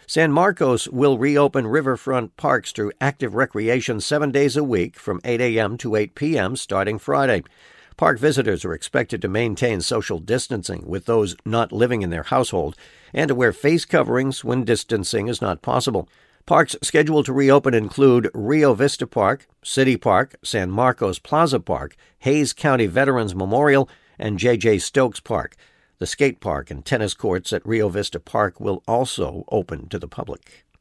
San Marcos will reopen riverfront parks through active recreation 7 days a week from 8 a.m. to 8 p.m. starting Friday. Park visitors are expected to maintain social distancing with those not living in their household and to wear face coverings when distancing is not possible. Parks scheduled to reopen include Rio Vista Park, City Park, San Marcos Plaza Park, Hayes County Veterans Memorial, and J.J. Stokes Park. The skate park and tennis courts at Rio Vista Park will also open to the public.